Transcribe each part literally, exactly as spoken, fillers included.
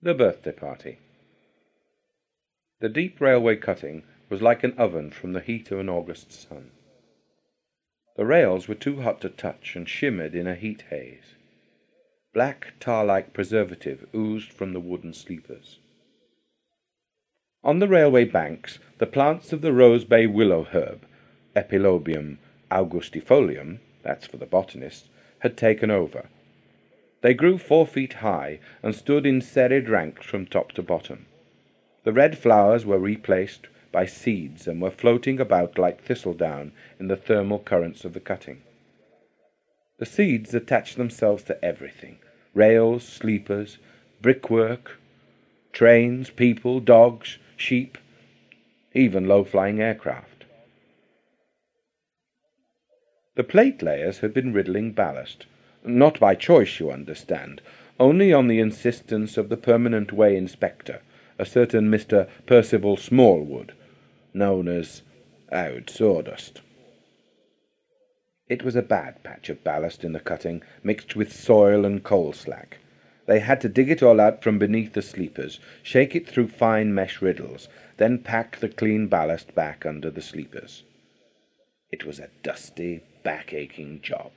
The birthday party. The deep railway cutting was like an oven from the heat of an August sun. The rails were too hot to touch and shimmered in a heat haze. Black tar-like preservative oozed from the wooden sleepers. On the railway banks, the plants of the Rose Bay willow herb, Epilobium augustifolium, that's for the botanists, had taken over. They grew four feet high and stood in serried ranks from top to bottom. The red flowers were replaced by seeds and were floating about like thistledown in the thermal currents of the cutting. The seeds attached themselves to everything: rails, sleepers, brickwork, trains, people, dogs, sheep, even low-flying aircraft. The plate layers had been riddling ballast, not by choice, you understand, only on the insistence of the permanent way inspector, a certain Mister Percival Smallwood, known as Oud Sawdust. It was a bad patch of ballast in the cutting, mixed with soil and coal slack. They had to dig it all out from beneath the sleepers, shake it through fine mesh riddles, then pack the clean ballast back under the sleepers. It was a dusty, back-aching job.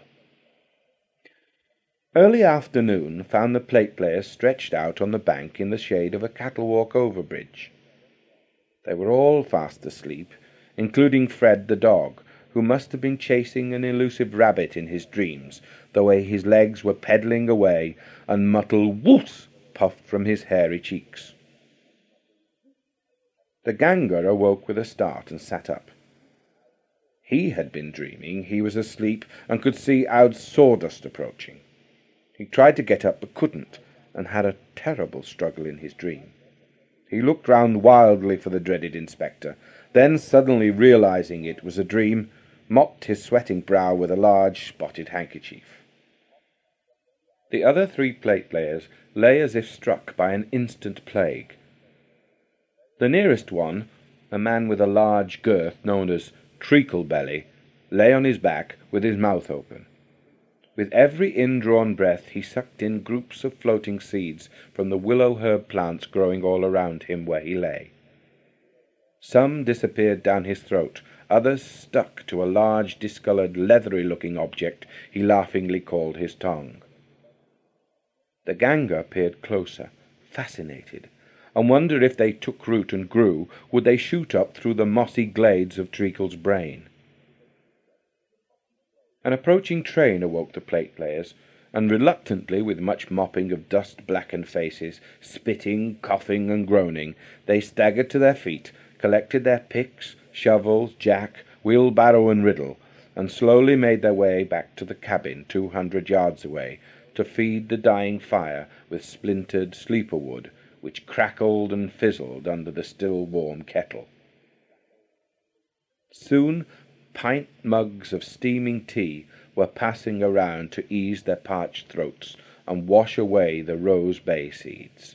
Early afternoon found the plate layers stretched out on the bank in the shade of a cattle-walk overbridge. They were all fast asleep, including Fred the dog, who must have been chasing an elusive rabbit in his dreams, the way his legs were pedalling away and muttled "whoops" puffed from his hairy cheeks. The ganger awoke with a start and sat up. He had been dreaming he was asleep and could see Oud Sawdust approaching. He tried to get up but couldn't, and had a terrible struggle in his dream. He looked round wildly for the dreaded inspector, then suddenly realizing it was a dream, mopped his sweating brow with a large spotted handkerchief. The other three plate layers lay as if struck by an instant plague. The nearest one, a man with a large girth known as treacle belly, lay on his back with his mouth open. With every indrawn breath he sucked in groups of floating seeds from the willow herb plants growing all around him where he lay. Some disappeared down his throat, others stuck to a large discoloured leathery-looking object he laughingly called his tongue. The ganger peered closer, fascinated, and wondered if they took root and grew, would they shoot up through the mossy glades of Treacle's brain. An approaching train awoke the plate layers, and reluctantly, with much mopping of dust-blackened faces, spitting, coughing, and groaning, they staggered to their feet, collected their picks, shovels, jack, wheelbarrow, and riddle, and slowly made their way back to the cabin two hundred yards away, to feed the dying fire with splintered sleeper wood, which crackled and fizzled under the still warm kettle. Soon pint mugs of steaming tea were passing around to ease their parched throats and wash away the Rose Bay seeds.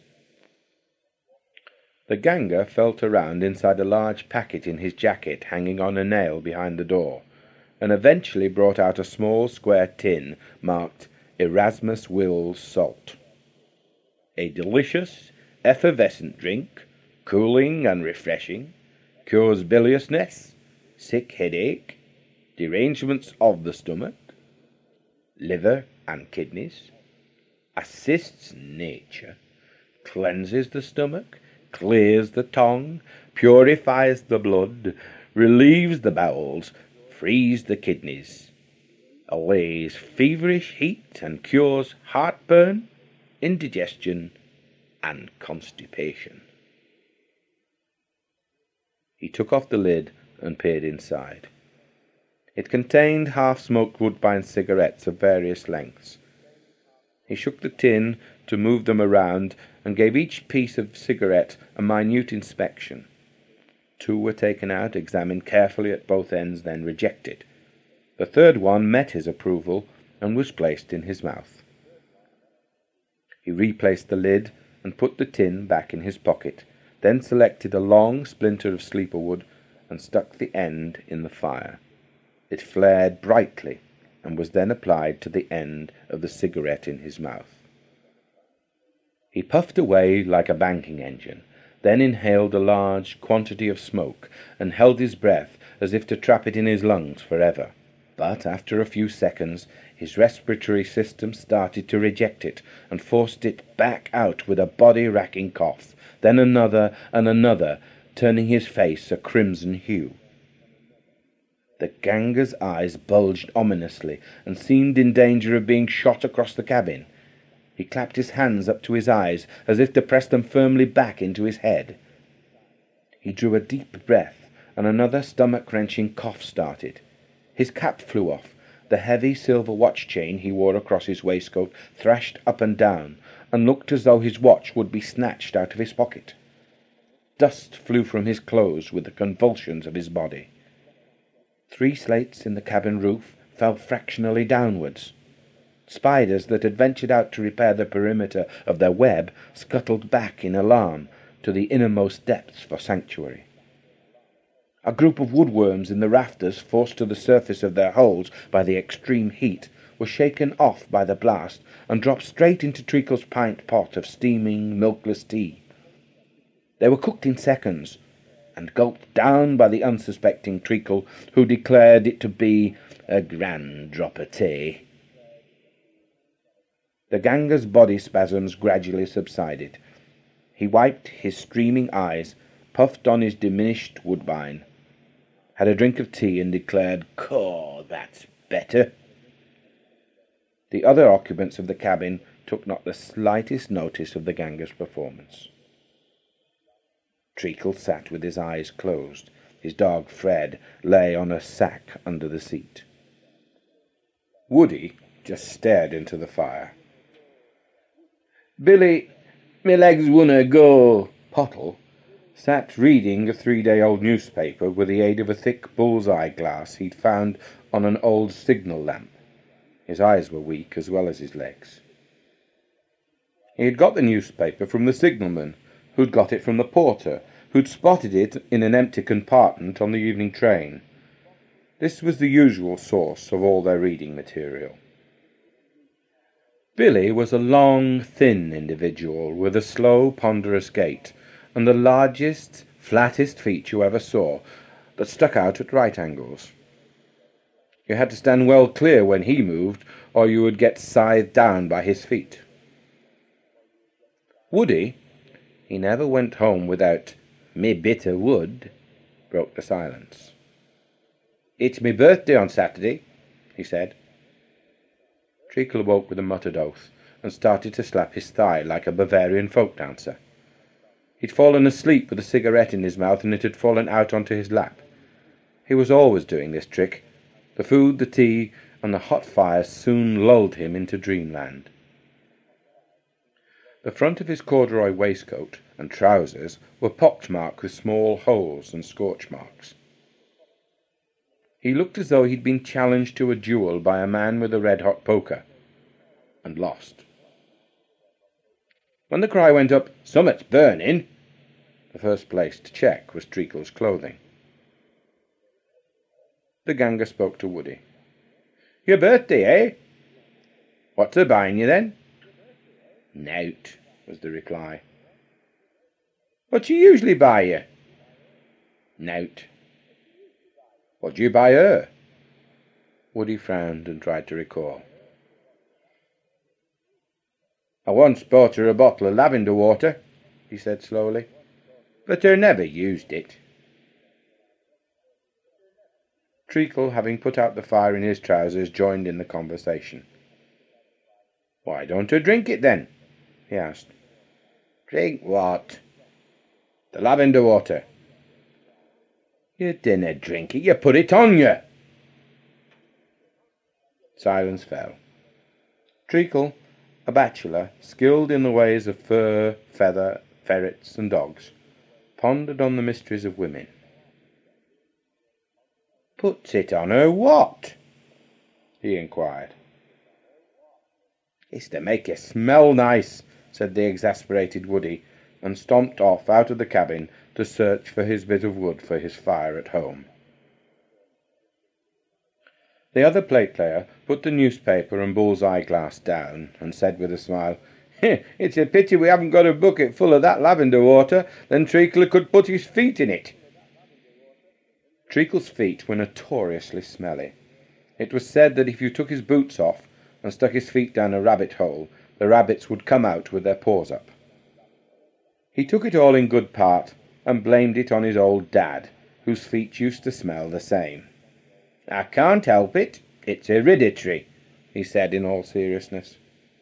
The ganger felt around inside a large packet in his jacket hanging on a nail behind the door, and eventually brought out a small square tin marked Erasmus Wills Salt. A delicious, effervescent drink, cooling and refreshing, cures biliousness, sick headache, derangements of the stomach, liver and kidneys, assists nature, cleanses the stomach, clears the tongue, purifies the blood, relieves the bowels, frees the kidneys, allays feverish heat and cures heartburn, indigestion, and constipation. He took off the lid and peered inside. It contained half-smoked Woodbine cigarettes of various lengths. He shook the tin to move them around and gave each piece of cigarette a minute inspection. Two were taken out, examined carefully at both ends, then rejected. The third one met his approval and was placed in his mouth. He replaced the lid and put the tin back in his pocket, then selected a long splinter of sleeper wood and stuck the end in the fire. It flared brightly and was then applied to the end of the cigarette in his mouth. He puffed away like a banking engine, then inhaled a large quantity of smoke and held his breath as if to trap it in his lungs forever. But after a few seconds his respiratory system started to reject it and forced it back out with a body-racking cough, then another and another, turning his face a crimson hue. The Ganga's eyes bulged ominously and seemed in danger of being shot across the cabin. He clapped his hands up to his eyes as if to press them firmly back into his head. He drew a deep breath, and another stomach-wrenching cough started. His cap flew off. The heavy silver watch chain he wore across his waistcoat thrashed up and down, and looked as though his watch would be snatched out of his pocket. Dust flew from his clothes with the convulsions of his body. Three slates in the cabin roof fell fractionally downwards. Spiders that had ventured out to repair the perimeter of their web scuttled back in alarm to the innermost depths for sanctuary. A group of woodworms in the rafters, forced to the surface of their holes by the extreme heat, were shaken off by the blast and dropped straight into Treacle's pint pot of steaming, milkless tea. They were cooked in seconds, and gulped down by the unsuspecting Treacle, who declared it to be a grand drop of tea. The Ganga's body spasms gradually subsided. He wiped his streaming eyes, puffed on his diminished woodbine, had a drink of tea, and declared, "Caw, that's better." The other occupants of the cabin took not the slightest notice of the Ganga's performance. Treacle sat with his eyes closed. His dog, Fred, lay on a sack under the seat. Woody just stared into the fire. Billy, me legs wunna go. Pottle sat reading a three-day-old newspaper with the aid of a thick bull's-eye glass he'd found on an old signal lamp. His eyes were weak as well as his legs. He had got the newspaper from the signalman, who'd got it from the porter, who'd spotted it in an empty compartment on the evening train. This was the usual source of all their reading material. Billy was a long, thin individual with a slow, ponderous gait, and the largest, flattest feet you ever saw, that stuck out at right angles. You had to stand well clear when he moved, or you would get scythed down by his feet. Woody, he never went home without "me bit o' wood," broke the silence. "It's me birthday on Saturday," he said. Treacle awoke with a muttered oath, and started to slap his thigh like a Bavarian folk dancer. He'd fallen asleep with a cigarette in his mouth, and it had fallen out onto his lap. He was always doing this trick. The food, the tea, and the hot fire soon lulled him into dreamland. The front of his corduroy waistcoat and trousers were pockmarked with small holes and scorch marks. He looked as though he'd been challenged to a duel by a man with a red-hot poker, and lost. When the cry went up, "Summat's burning," the first place to check was Treacle's clothing. The Ganga spoke to Woody. "Your birthday, eh? What's a buying you then?" "Nowt," was the reply. "What do you usually buy you?" "Nowt." "What do you buy her?" Woody frowned and tried to recall. "I once bought her a bottle of lavender water," he said slowly, "but her never used it." Treacle, having put out the fire in his trousers, joined in the conversation. "Why don't her drink it then?" he asked. "Drink what?" "The lavender water." "You dinna drink it, you put it on you." Silence fell. Treacle, a bachelor, skilled in the ways of fur, feather, ferrets, and dogs, pondered on the mysteries of women. "Puts it on her what?" he inquired. "It's to make you smell nice," said the exasperated Woody, and stomped off out of the cabin to search for his bit of wood for his fire at home. The other plate player put the newspaper and bull's-eye glass down and said with a smile, It's a pity we haven't got a bucket full of that lavender water, then Treacle could put his feet in it. Treacle's feet were notoriously smelly. It was said that if you took his boots off and stuck his feet down a rabbit hole, the rabbits would come out with their paws up. He took it all in good part and blamed it on his old dad, whose feet used to smell the same. "I can't help it, it's hereditary," he said in all seriousness.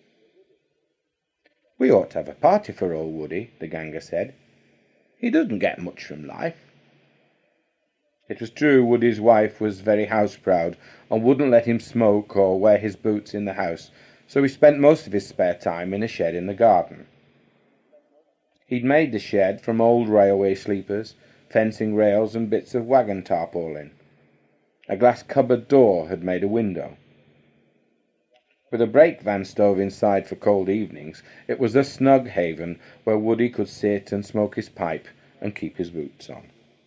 "We ought to have a party for old Woody," the ganger said. "He doesn't get much from life." It was true Woody's wife was very house-proud and wouldn't let him smoke or wear his boots in the house, so he spent most of his spare time in a shed in the garden. He'd made the shed from old railway sleepers, fencing rails and bits of wagon tarpaulin. A glass cupboard door had made a window. With a brake van stove inside for cold evenings, it was a snug haven where Woody could sit and smoke his pipe and keep his boots on.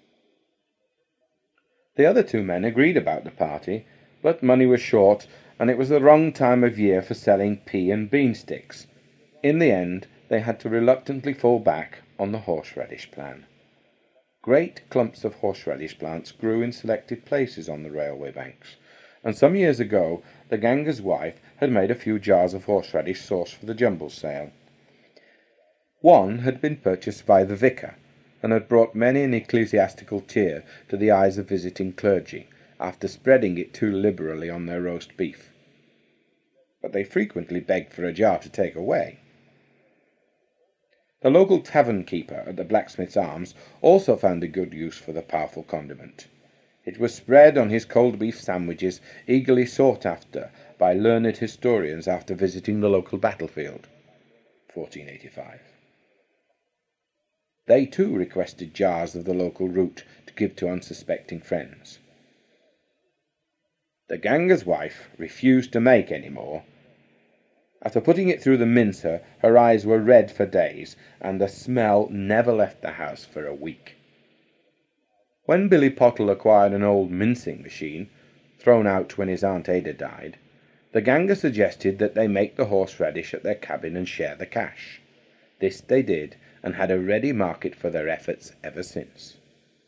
The other two men agreed about the party, but money was short, and it was the wrong time of year for selling pea and bean sticks. In the end, they had to reluctantly fall back on the horseradish plan. Great clumps of horseradish plants grew in selected places on the railway banks, and some years ago the ganger's wife had made a few jars of horseradish sauce for the jumble sale. One had been purchased by the vicar, and had brought many an ecclesiastical tear to the eyes of visiting clergy, after spreading it too liberally on their roast beef. But they frequently begged for a jar to take away. The local tavern keeper at the Blacksmith's Arms also found a good use for the powerful condiment. It was spread on his cold beef sandwiches, eagerly sought after by learned historians after visiting the local battlefield. fourteen eighty-five. They too requested jars of the local root to give to unsuspecting friends. The ganger's wife refused to make any more. After putting it through the mincer, her eyes were red for days, and the smell never left the house for a week. When Billy Pottle acquired an old mincing machine, thrown out when his Aunt Ada died, the ganger suggested that they make the horseradish at their cabin and share the cash. This they did, and had a ready market for their efforts ever since.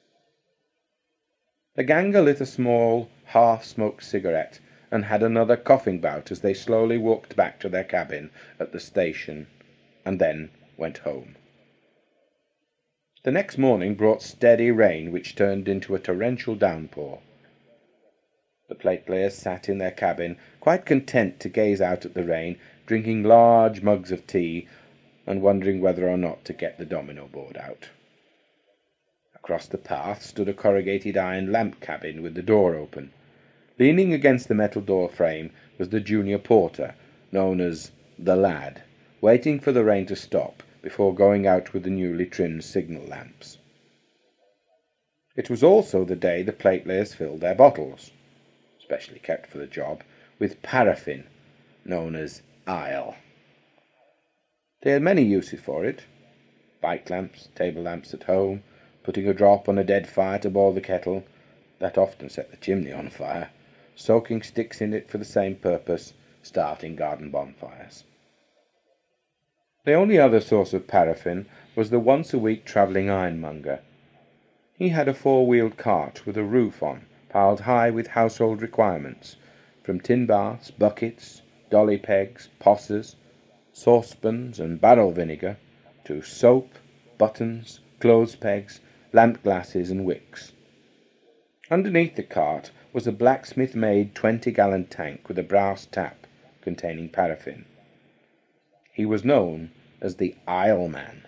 The ganger lit a small, half-smoked cigarette, and had another coughing bout as they slowly walked back to their cabin at the station, and then went home. The next morning brought steady rain, which turned into a torrential downpour. The plate-players sat in their cabin, quite content to gaze out at the rain, drinking large mugs of tea, and wondering whether or not to get the domino board out. Across the path stood a corrugated iron lamp cabin with the door open. Leaning against the metal door frame was the junior porter, known as the Lad, waiting for the rain to stop before going out with the newly trimmed signal lamps. It was also the day the platelayers filled their bottles, specially kept for the job, with paraffin, known as ile. They had many uses for it: bike lamps, table lamps at home, putting a drop on a dead fire to boil the kettle, that often set the chimney on fire, soaking sticks in it for the same purpose, starting garden bonfires. The only other source of paraffin was the once-a-week travelling ironmonger. He had a four-wheeled cart with a roof on, piled high with household requirements, from tin baths, buckets, dolly pegs, possers, saucepans and barrel vinegar, to soap, buttons, clothes pegs, lamp glasses and wicks. Underneath the cart was a blacksmith-made twenty-gallon tank with a brass tap containing paraffin. He was known as the Ile Man.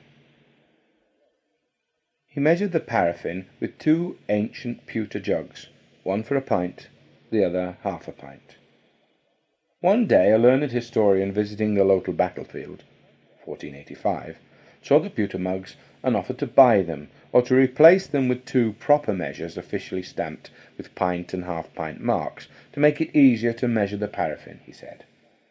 He measured the paraffin with two ancient pewter jugs, one for a pint, the other half a pint. One day a learned historian visiting the local battlefield, fourteen eighty-five, saw the pewter mugs and offered to buy them, or to replace them with two proper measures officially stamped with pint and half-pint marks, to make it easier to measure the paraffin, he said.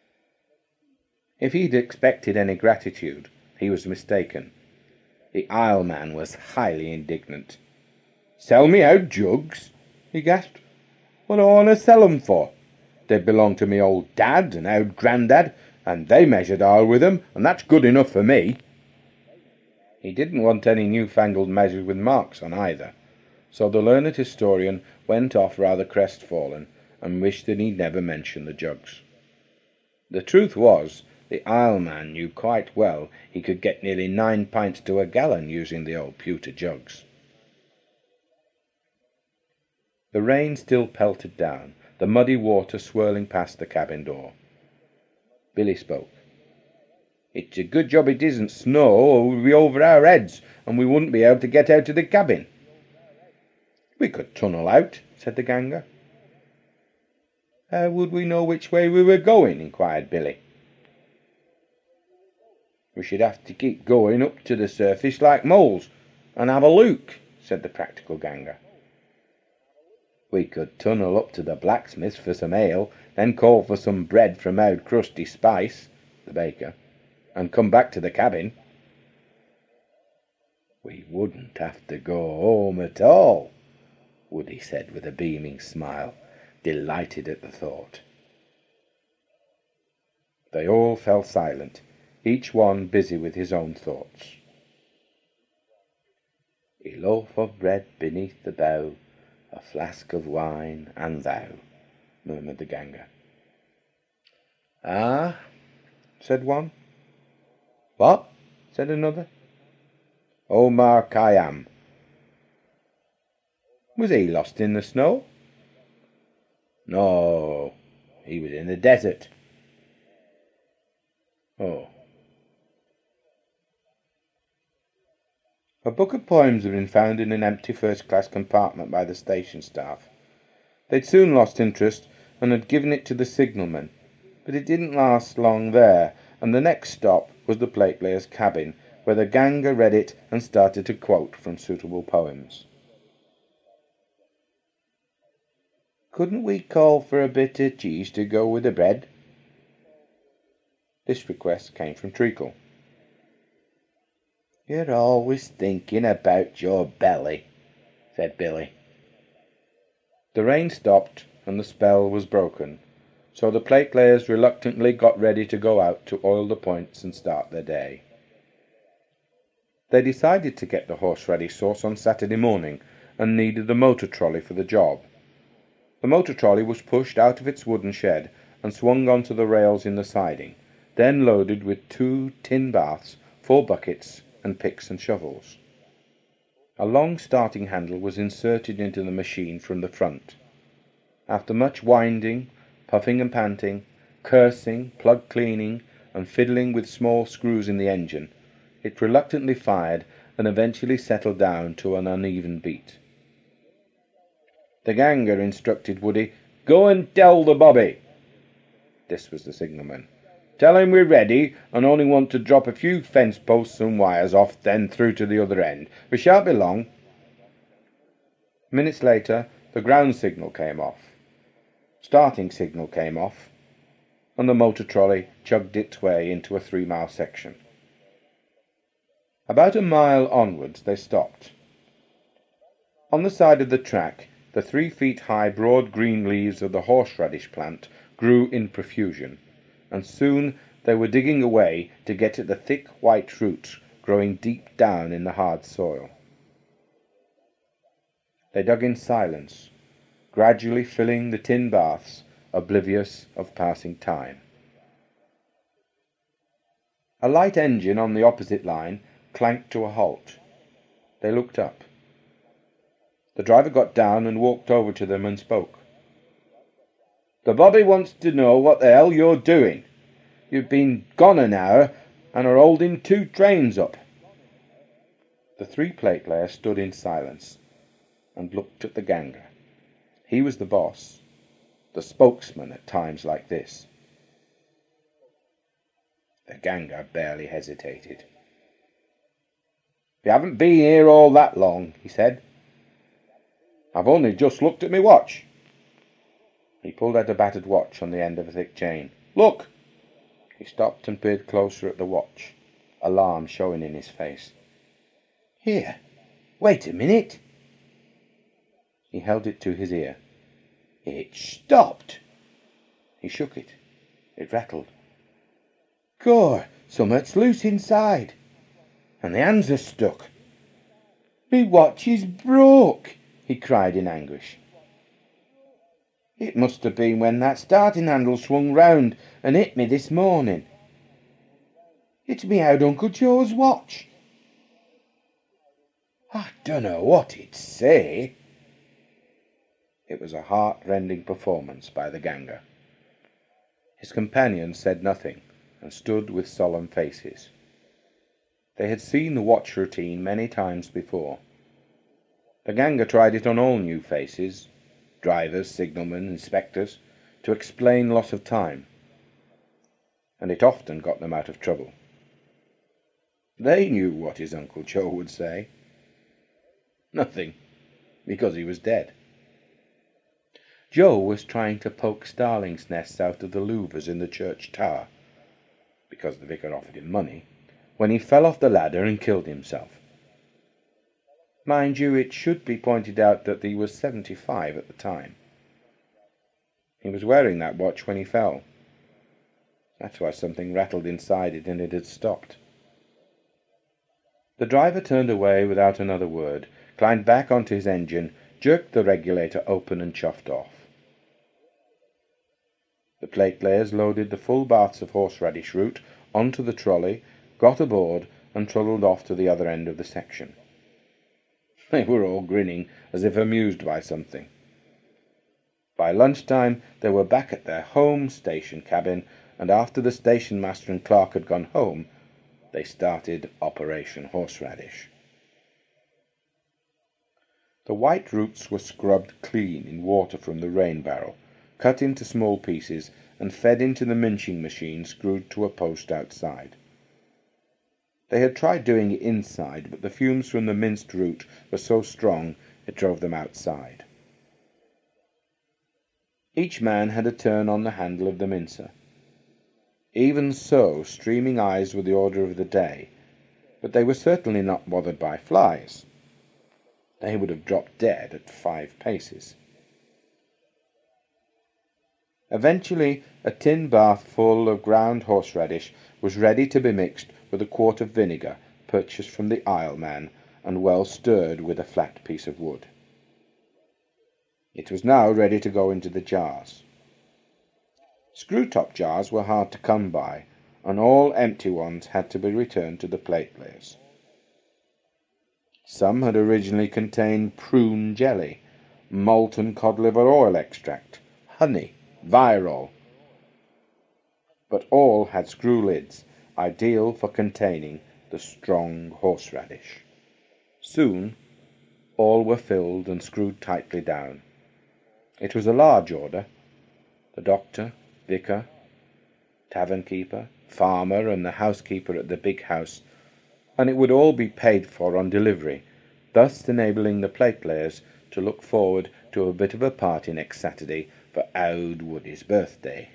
If he'd expected any gratitude, he was mistaken. The Ile Man was highly indignant. "Sell me out jugs?" he gasped. "What do I want to sell 'em for? They belong to me old dad and old grandad, and they measured all with 'em, and that's good enough for me." He didn't want any newfangled measures with marks on either, so the learned historian went off rather crestfallen and wished that he'd never mentioned the jugs. The truth was, the Isleman knew quite well he could get nearly nine pints to a gallon using the old pewter jugs. The rain still pelted down, the muddy water swirling past the cabin door. Billy spoke. "It's a good job it isn't snow, or we'd be over our heads, and we wouldn't be able to get out of the cabin." "We could tunnel out," said the ganger. "How would we know which way we were going?" inquired Billy. "We should have to keep going up to the surface like moles, and have a look," said the practical ganger. "We could tunnel up to the blacksmith's for some ale, then call for some bread from Owd Crusty Spice," the baker, "and come back to the cabin." "We wouldn't have to go home at all," Woody said with a beaming smile, delighted at the thought. They all fell silent, each one busy with his own thoughts. "A loaf of bread beneath the bough, a flask of wine, and thou," murmured the ganger. "Ah," said one. "What?" said another. "Omar Khayyam." "Was he lost in the snow?" "No, he was in the desert." "Oh." A book of poems had been found in an empty first-class compartment by the station staff. They'd soon lost interest and had given it to the signalman, but it didn't last long there, and the next stop was the platelayer's cabin, where the ganger read it and started to quote from suitable poems. "Couldn't we call for a bit of cheese to go with the bread?" This request came from Treacle. "You're always thinking about your belly," said Billy. The rain stopped and the spell was broken, so the platelayers reluctantly got ready to go out to oil the points and start their day. They decided to get the horseradish sauce on Saturday morning and needed the motor trolley for the job. The motor trolley was pushed out of its wooden shed and swung onto the rails in the siding, then loaded with two tin baths, four buckets, and picks and shovels. A long starting handle was inserted into the machine from the front. After much winding, puffing and panting, cursing, plug cleaning, and fiddling with small screws in the engine, it reluctantly fired and eventually settled down to an uneven beat. The ganger instructed Woody, "Go and tell the bobby." This was the signalman. "Tell him we're ready and only want to drop a few fence posts and wires off, then through to the other end. We shan't be long." Minutes later, the ground signal came off. Starting signal came off, and the motor trolley chugged its way into a three-mile section. About a mile onwards they stopped. On the side of the track, the three-feet-high broad green leaves of the horseradish plant grew in profusion, and soon they were digging away to get at the thick white roots growing deep down in the hard soil. They dug in silence, gradually filling the tin baths, oblivious of passing time. A light engine on the opposite line clanked to a halt. They looked up. The driver got down and walked over to them and spoke. "The bobby wants to know what the hell you're doing. You've been gone an hour and are holding two trains up." The three platelayers stood in silence and looked at the ganger. He was the boss, the spokesman at times like this. The ganger barely hesitated. "You haven't been here all that long," he said. "I've only just looked at my watch." He pulled out a battered watch on the end of a thick chain. "Look!" He stopped and peered closer at the watch, alarm showing in his face. "Here, wait a minute." He held it to his ear. "It stopped." He shook it. It rattled. "Gor, summat's loose inside, and the hands are stuck. Me watch is broke," he cried in anguish. "It must have been when that starting handle swung round and hit me this morning. It's me out Uncle Joe's watch. I dunno what he'd say." It was a heart-rending performance by the ganger. His companions said nothing and stood with solemn faces. They had seen the watch routine many times before. The ganger tried it on all new faces, drivers, signalmen, inspectors, to explain loss of time, and it often got them out of trouble. They knew what his Uncle Joe would say. Nothing, because he was dead. Joe was trying to poke starlings' nests out of the louvers in the church tower, because the vicar offered him money, when he fell off the ladder and killed himself. Mind you, it should be pointed out that he was seventy-five at the time. He was wearing that watch when he fell. That's why something rattled inside it and it had stopped. The driver turned away without another word, climbed back onto his engine, jerked the regulator open and chuffed off. The platelayers loaded the full baths of horseradish root onto the trolley, got aboard, and trundled off to the other end of the section. They were all grinning, as if amused by something. By lunchtime they were back at their home station cabin, and after the station master and clerk had gone home, they started Operation Horseradish. The white roots were scrubbed clean in water from the rain barrel, cut into small pieces, and fed into the minching machine screwed to a post outside. They had tried doing it inside, but the fumes from the minced root were so strong it drove them outside. Each man had a turn on the handle of the mincer. Even so, streaming eyes were the order of the day, but they were certainly not bothered by flies. They would have dropped dead at five paces. Eventually, a tin bath full of ground horseradish was ready to be mixed with a quart of vinegar purchased from the aisleman and well stirred with a flat piece of wood. It was now ready to go into the jars. Screw-top jars were hard to come by, and all empty ones had to be returned to the platelayers. Some had originally contained prune jelly, molten cod liver oil extract, honey, Virol, but all had screw lids, ideal for containing the strong horseradish. Soon all were filled and screwed tightly down. It was a large order. The doctor, vicar, tavern-keeper, farmer, and the housekeeper at the big house, and it would all be paid for on delivery, thus enabling the platelayers to look forward to a bit of a party next Saturday for Owd Woody's birthday.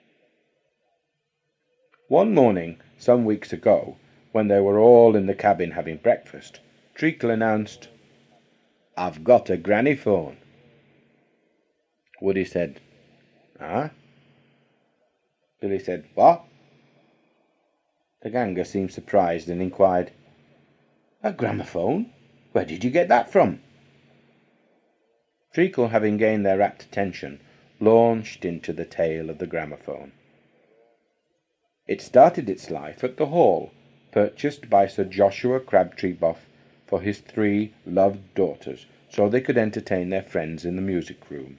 One morning, some weeks ago, when they were all in the cabin having breakfast, Treacle announced, "I've got a granny phone." Woody said, "Ah?" Billy said, "What?" The ganger seemed surprised and inquired, "A gramophone? Where did you get that from?" Treacle, having gained their rapt attention, launched into the tale of the gramophone. It started its life at the Hall, purchased by Sir Joshua Crabtree Buff for his three loved daughters, so they could entertain their friends in the music-room.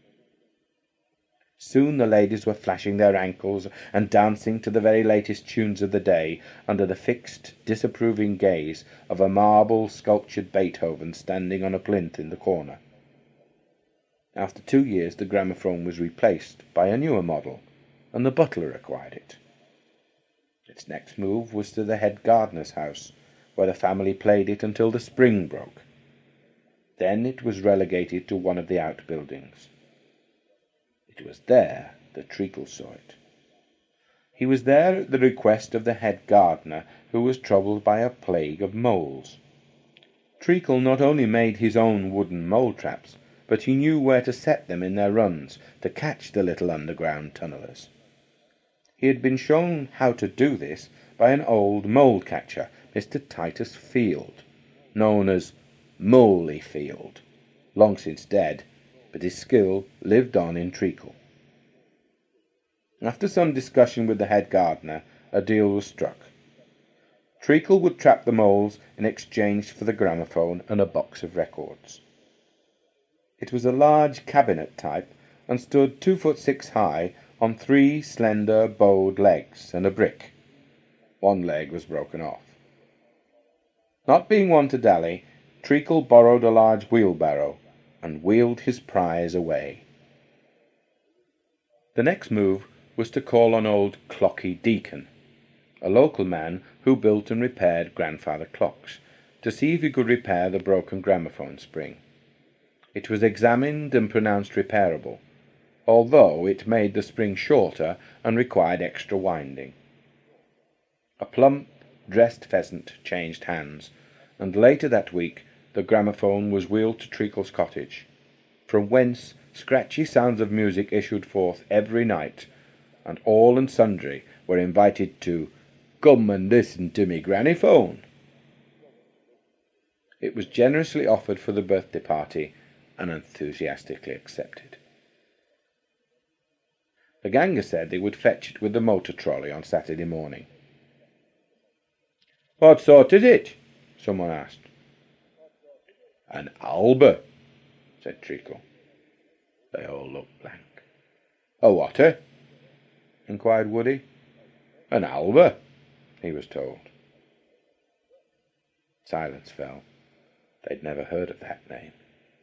Soon the ladies were flashing their ankles and dancing to the very latest tunes of the day under the fixed, disapproving gaze of a marble-sculptured Beethoven standing on a plinth in the corner. After two years the gramophone was replaced by a newer model, and the butler acquired it. Its next move was to the head gardener's house, where the family played it until the spring broke. Then it was relegated to one of the outbuildings. It was there that Treacle saw it. He was there at the request of the head gardener, who was troubled by a plague of moles. Treacle not only made his own wooden mole traps, but he knew where to set them in their runs to catch the little underground tunnellers. He had been shown how to do this by an old mole-catcher, Mister Titus Field, known as Moley Field, long since dead, but his skill lived on in Treacle. After some discussion with the head gardener, a deal was struck. Treacle would trap the moles in exchange for the gramophone and a box of records. It was a large cabinet type and stood two foot six high on three slender bowed legs and a brick. One leg was broken off. Not being one to dally, Treacle borrowed a large wheelbarrow and wheeled his prize away. The next move was to call on old Clocky Deacon, a local man who built and repaired grandfather clocks, to see if he could repair the broken gramophone spring. It was examined and pronounced repairable, although it made the spring shorter and required extra winding. A plump, dressed pheasant changed hands, and later that week the gramophone was wheeled to Treacle's cottage, from whence scratchy sounds of music issued forth every night, and all and sundry were invited to "come and listen to me grannyphone." It was generously offered for the birthday party and enthusiastically accepted. The ganger said they would fetch it with the motor trolley on Saturday morning. "What sort is it?" someone asked. "An Alba," said Treacle. They all looked blank. "A whatter?" inquired Woody. "An Alba," he was told. Silence fell. They'd never heard of that name.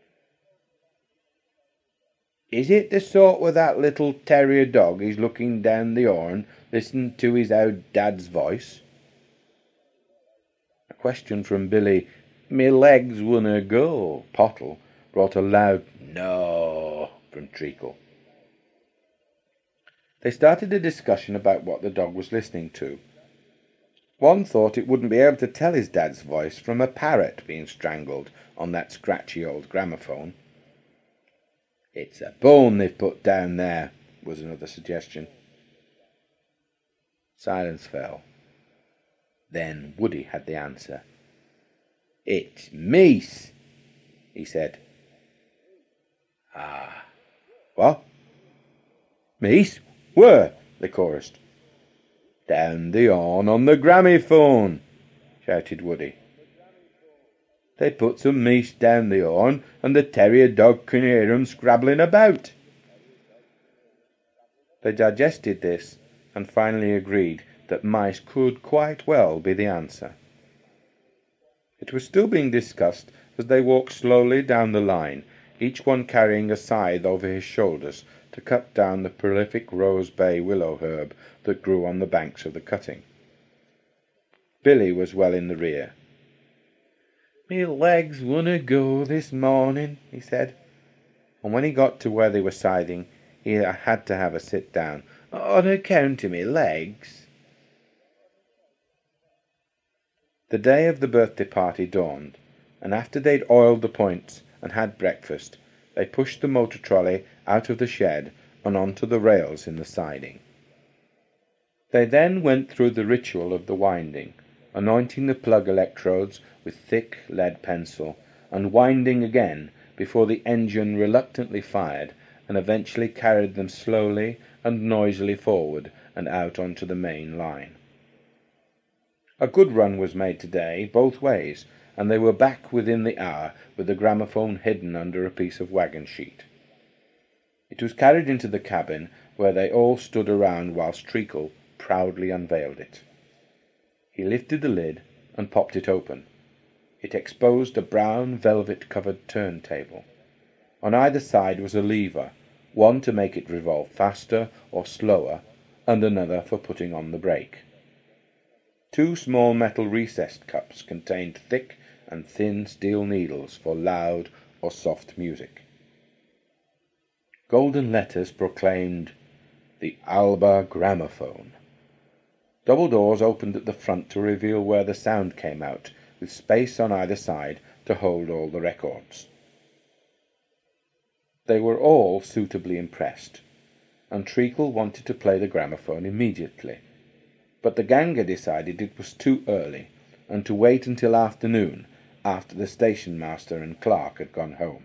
"Is it the sort with that little terrier dog he's looking down the horn, listening to his old dad's voice?" A question from Billy, "Me legs wunna go," Pottle, brought a loud "No" from Treacle. They started a discussion about what the dog was listening to. One thought it wouldn't be able to tell his dad's voice from a parrot being strangled on that scratchy old gramophone. "It's a bone they've put down there," was another suggestion. Silence fell. Then Woody had the answer. "It's meese," he said. "Ah, what? Meese? Where?" they chorused. "Down the horn on the gramophone," shouted Woody. "They put some meese down the horn, and the terrier dog can hear 'em scrabbling about." They digested this, and finally agreed that mice could quite well be the answer. It was still being discussed as they walked slowly down the line, each one carrying a scythe over his shoulders to cut down the prolific Rose Bay willow herb that grew on the banks of the cutting. Billy was well in the rear. "Me legs wunna go this morning," he said, and when he got to where they were scything, he had to have a sit down, "on account of me legs." The day of the birthday party dawned, and after they'd oiled the points and had breakfast, they pushed the motor trolley out of the shed and onto the rails in the siding. They then went through the ritual of the winding, anointing the plug electrodes with thick lead pencil, and winding again before the engine reluctantly fired and eventually carried them slowly and noisily forward and out onto the main line. A good run was made today, both ways, and they were back within the hour with the gramophone hidden under a piece of wagon sheet. It was carried into the cabin, where they all stood around whilst Treacle proudly unveiled it. He lifted the lid and popped it open. It exposed a brown velvet-covered turntable. On either side was a lever, one to make it revolve faster or slower, and another for putting on the brake. Two small metal recessed cups contained thick and thin steel needles for loud or soft music. Golden letters proclaimed, "The Alba Gramophone." Double doors opened at the front to reveal where the sound came out, with space on either side to hold all the records. They were all suitably impressed. and Treacle wanted to play the gramophone immediately. But the ganger decided it was too early, and to wait until afternoon, after the station master and clerk had gone home.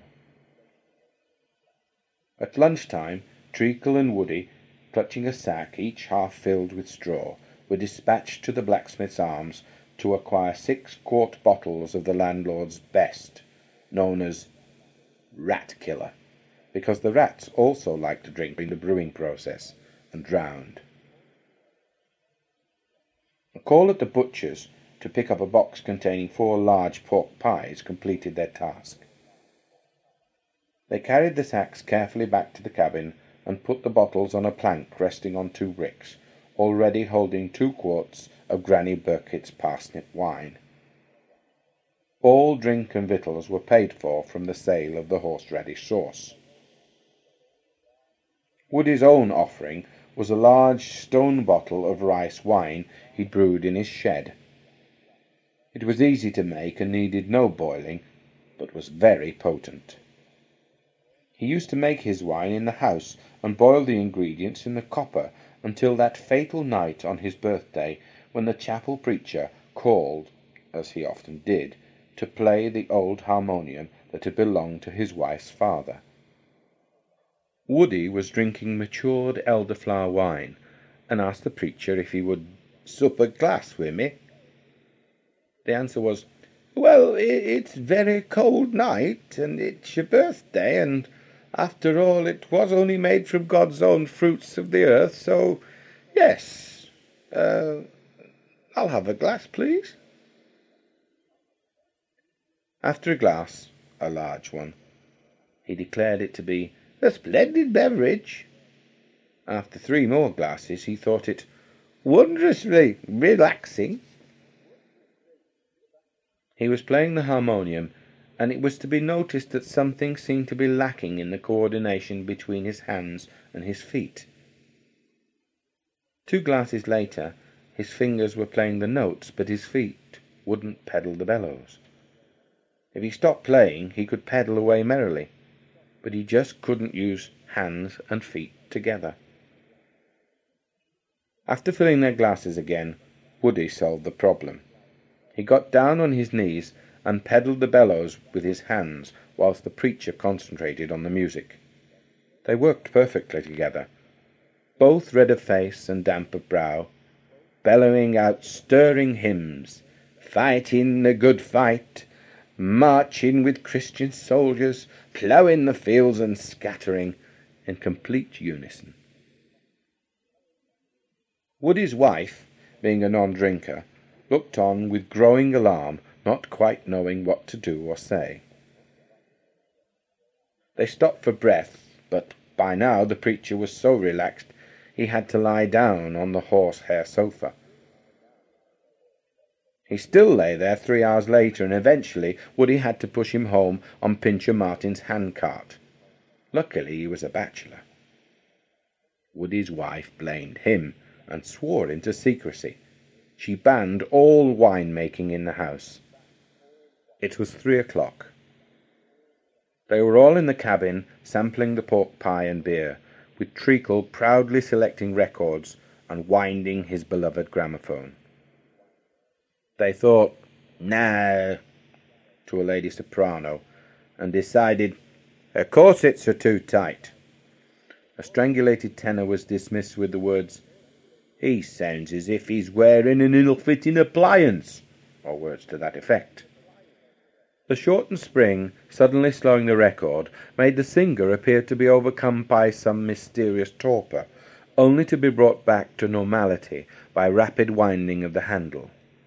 At lunchtime, Treacle and Woody, clutching a sack, each half filled with straw, were dispatched to the Blacksmith's Arms to acquire six-quart bottles of the landlord's best, known as rat killer, because the rats also liked to drink in the brewing process and drowned. A call at the butcher's to pick up a box containing four large pork pies completed their task. They carried the sacks carefully back to the cabin and put the bottles on a plank resting on two bricks, already holding two quarts of Granny Burkett's parsnip wine. All drink and victuals were paid for from the sale of the horseradish sauce. Woody's own offering was a large stone bottle of rice wine he'd brewed in his shed. It was easy to make and needed no boiling, but was very potent. He used to make his wine in the house and boil the ingredients in the copper until that fatal night on his birthday, when the chapel preacher called, as he often did, to play the old harmonium that had belonged to his wife's father. Woody was drinking matured elderflower wine, and asked the preacher if he would sup a glass with me. The answer was, "Well, it's very cold night, and it's your birthday, and after all it was only made from God's own fruits of the earth, so yes, uh, I'll have a glass, please." After a glass, a large one, he declared it to be a splendid beverage. After three more glasses, he thought it wondrously relaxing. He was playing the harmonium, and it was to be noticed that something seemed to be lacking in the coordination between his hands and his feet. Two glasses later, his fingers were playing the notes, but his feet wouldn't pedal the bellows. If he stopped playing, he could pedal away merrily, but he just couldn't use hands and feet together. After filling their glasses again, Woody solved the problem. He got down on his knees and pedalled the bellows with his hands whilst the preacher concentrated on the music. They worked perfectly together, both red of face and damp of brow, bellowing out stirring hymns, fighting the good fight, marching with Christian soldiers, ploughing the fields and scattering, in complete unison. Woody's wife, being a non-drinker, looked on with growing alarm, not quite knowing what to do or say. They stopped for breath, but by now the preacher was so relaxed he had to lie down on the horsehair sofa. He still lay there three hours later, and eventually Woody had to push him home on Pincher Martin's handcart. Luckily he was a bachelor. Woody's wife blamed him and swore into secrecy. She banned all wine-making in the house. It was three o'clock. They were all in the cabin, sampling the pork pie and beer, with Treacle proudly selecting records and winding his beloved gramophone. They thought, "No," to a lady soprano, and decided, "Her corsets are too tight." A strangulated tenor was dismissed with the words, "He sounds as if he's wearing an ill-fitting appliance," or words to that effect. The shortened spring, suddenly slowing the record, made the singer appear to be overcome by some mysterious torpor, only to be brought back to normality by rapid winding of the handle.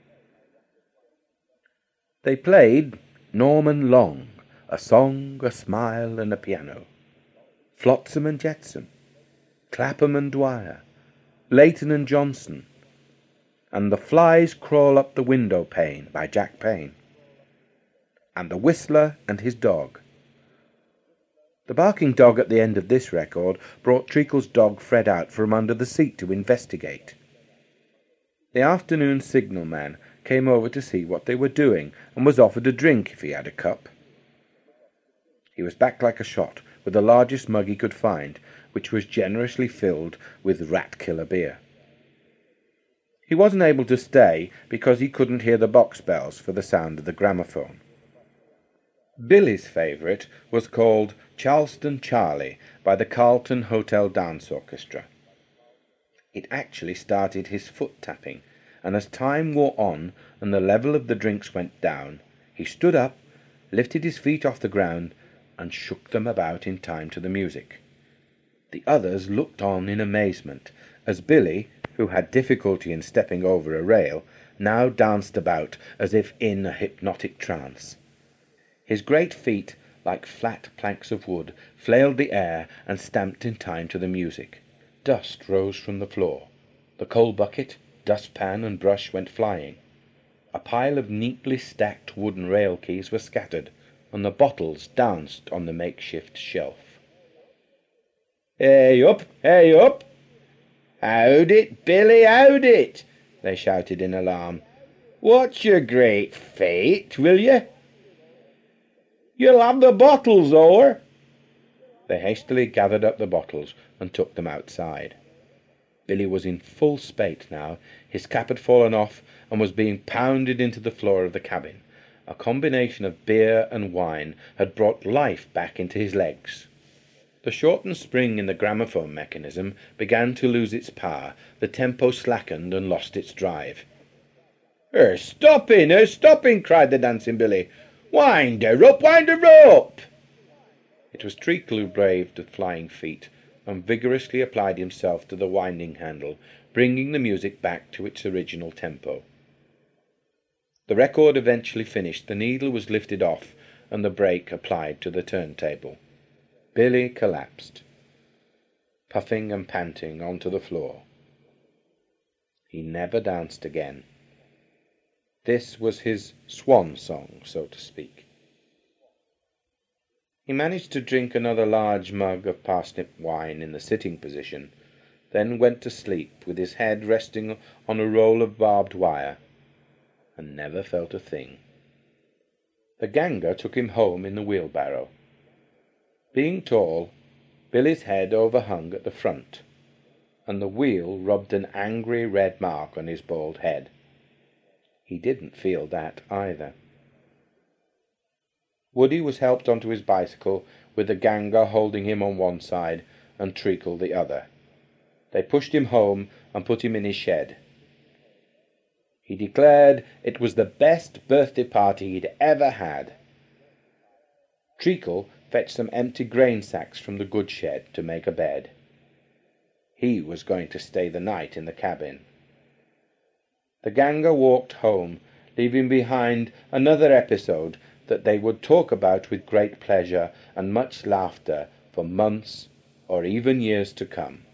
They played Norman Long, A Song, a Smile, and a Piano, Flotsam and Jetsam, Clapham and Dwyer, Leighton and Johnson, and The Flies Crawl Up the Window Pane by Jack Payne, and The Whistler and His Dog. The barking dog at the end of this record brought Treacle's dog Fred out from under the seat to investigate. The afternoon signalman came over to see what they were doing, and was offered a drink if he had a cup. He was back like a shot, with the largest mug he could find, which was generously filled with rat-killer beer. He wasn't able to stay because he couldn't hear the box bells for the sound of the gramophone. Billy's favourite was called Charleston Charlie by the Carlton Hotel Dance Orchestra. It actually started his foot tapping, and as time wore on and the level of the drinks went down, he stood up, lifted his feet off the ground, and shook them about in time to the music. The others looked on in amazement, as Billy, who had difficulty in stepping over a rail, now danced about as if in a hypnotic trance. His great feet, like flat planks of wood, flailed the air and stamped in time to the music. Dust rose from the floor. The coal bucket, dustpan, and brush went flying. A pile of neatly stacked wooden rail keys were scattered, and the bottles danced on the makeshift shelf. "Hey up, hey up! Howd it, Billy, howd it!" they shouted in alarm. "What's your great fate, will you? You'll have the bottles o'er." They hastily gathered up the bottles and took them outside. Billy was in full spate now. His cap had fallen off and was being pounded into the floor of the cabin. A combination of beer and wine had brought life back into his legs. The shortened spring in the gramophone mechanism began to lose its power. The tempo slackened and lost its drive. "Her stopping, her stopping!" cried the dancing Billy. "Wind her up, wind her up!" It was Treacle who braved the flying feet and vigorously applied himself to the winding handle, bringing the music back to its original tempo. The record eventually finished, the needle was lifted off, and the brake applied to the turntable. Billy collapsed, puffing and panting, onto the floor. He never danced again. This was his swan song, so to speak. He managed to drink another large mug of parsnip wine in the sitting position, then went to sleep with his head resting on a roll of barbed wire, and never felt a thing. The ganger took him home in the wheelbarrow. Being tall, Billy's head overhung at the front, and the wheel rubbed an angry red mark on his bald head. He didn't feel that either. Woody was helped onto his bicycle, with the ganger holding him on one side and Treacle the other. They pushed him home and put him in his shed. He declared it was the best birthday party he'd ever had. Treacle fetched some empty grain sacks from the goods shed to make a bed. He was going to stay the night in the cabin. The ganger walked home, leaving behind another episode that they would talk about with great pleasure and much laughter for months or even years to come.